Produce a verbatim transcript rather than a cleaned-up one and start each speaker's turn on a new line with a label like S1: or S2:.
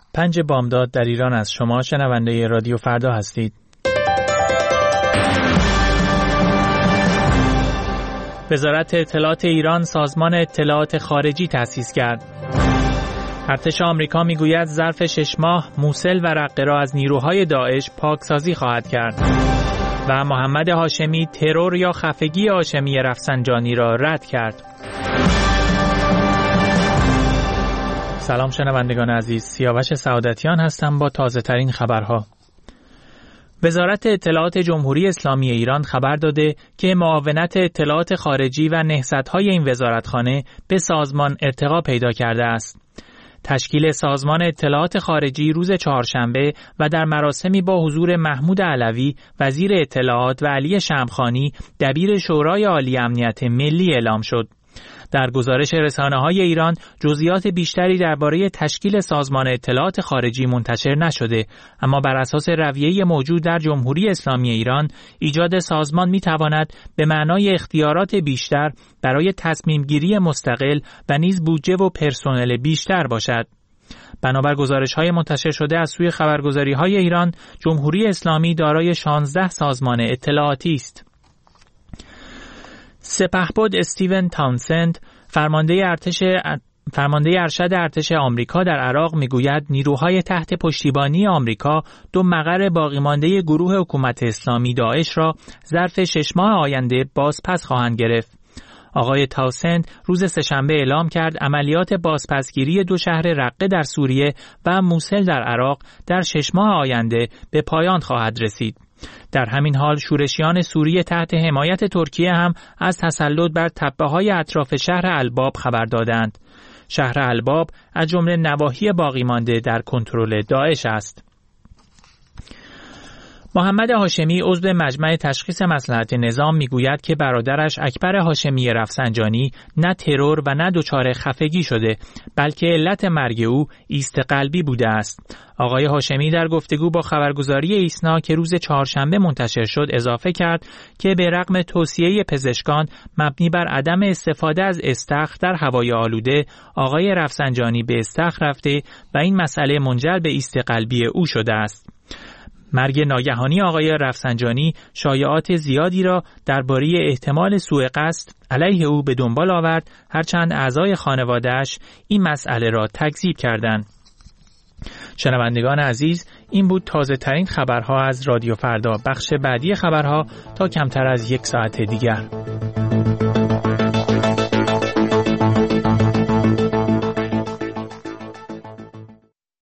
S1: پنج بامداد در ایران از شما شنونده رادیو فردا هستید. وزارت اطلاعات ایران سازمان اطلاعات خارجی تأسیس کرد. ارتش آمریکا میگوید ظرف شش ماه موصل و رقه را از نیروهای داعش پاکسازی خواهد کرد. و محمد هاشمی ترور یا خفگی هاشمی رفسنجانی را رد کرد. سلام شنوندگان عزیز، سیاوش سعادتیان هستم با تازه ترین خبرها. وزارت اطلاعات جمهوری اسلامی ایران خبر داده که معاونت اطلاعات خارجی و نهضت‌های این وزارتخانه به سازمان ارتقا پیدا کرده است. تشکیل سازمان اطلاعات خارجی روز چهارشنبه و در مراسمی با حضور محمود علوی وزیر اطلاعات و علی شمخانی دبیر شورای عالی امنیت ملی اعلام شد. در گزارش رسانه‌های ایران جزئیات بیشتری درباره تشکیل سازمان اطلاعات خارجی منتشر نشده، اما بر اساس رویه موجود در جمهوری اسلامی ایران ایجاد سازمان می‌تواند به معنای اختیارات بیشتر برای تصمیم‌گیری مستقل و نیز بودجه و پرسنل بیشتر باشد. بنابر گزارش‌های منتشر شده از سوی خبرگزاری‌های ایران، جمهوری اسلامی دارای شانزده سازمان اطلاعاتی است. سپهبد استیون تاونسند فرمانده ارتش فرمانده ارشد ارتش آمریکا در عراق میگوید نیروهای تحت پشتیبانی آمریکا دو مقر باقی مانده گروه حکومت اسلامی داعش را ظرف شش ماه آینده بازپس خواهند گرفت. آقای تاونسند روز سه‌شنبه اعلام کرد عملیات بازپسگیری دو شهر رقه در سوریه و موصل در عراق در شش ماه آینده به پایان خواهد رسید. در همین حال شورشیان سوریه تحت حمایت ترکیه هم از تسلط بر تپه‌های اطراف شهر الباب خبر دادند. شهر الباب از جمله نواحی باقی مانده در کنترل داعش است. محمد هاشمی عضو مجمع تشخیص مصلحت نظام میگوید که برادرش اکبر هاشمی رفسنجانی نه ترور و نه دچار خفگی شده، بلکه علت مرگ او ایست قلبی بوده است. آقای هاشمی در گفتگو با خبرگزاری ایسنا که روز چهارشنبه منتشر شد اضافه کرد که به رغم توصیه پزشکان مبنی بر عدم استفاده از استخر در هوای آلوده، آقای رفسنجانی به استخر رفته و این مسئله منجر به ایست قلبی او شده است. مرگ ناگهانی آقای رفسنجانی شایعات زیادی را درباره احتمال سوء قصد علیه او به دنبال آورد، هرچند اعضای خانواده‌اش این مسئله را تکذیب کردند. شنوندگان عزیز، این بود تازه ترین خبرها از رادیو فردا. بخش بعدی خبرها تا کمتر از یک ساعت دیگر.